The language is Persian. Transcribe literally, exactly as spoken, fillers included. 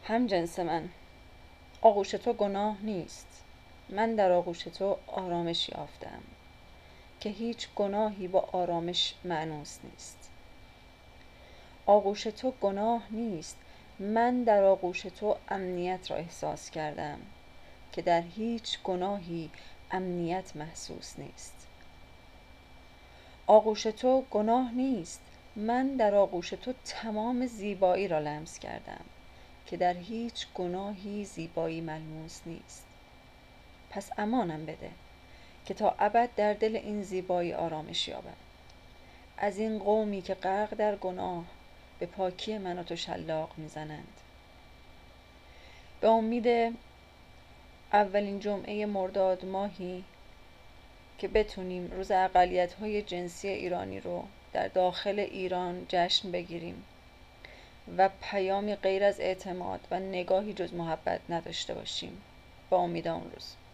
هم جنس من، آغوش تو گناه نیست. من در آغوش تو آرامش یافتم که هیچ گناهی با آرامش مانوس نیست. آغوش تو گناه نیست. من در آغوش تو امنیت را احساس کردم که در هیچ گناهی امنیت محسوس نیست. آغوش تو گناه نیست. من در آغوش تو تمام زیبایی را لمس کردم که در هیچ گناهی زیبایی ملموس نیست. پس امانم بده که تا ابد در دل این زیبایی آرامش یابم، از این قومی که غرق در گناه به پاکی من و تو شلاق میزنند. به امید اولین جمعه مرداد ماهی که بتونیم روز اقلیت‌های جنسی ایرانی رو در داخل ایران جشن بگیریم و پیامی غیر از اعتماد و نگاهی جز محبت نداشته باشیم. با امید اون روز.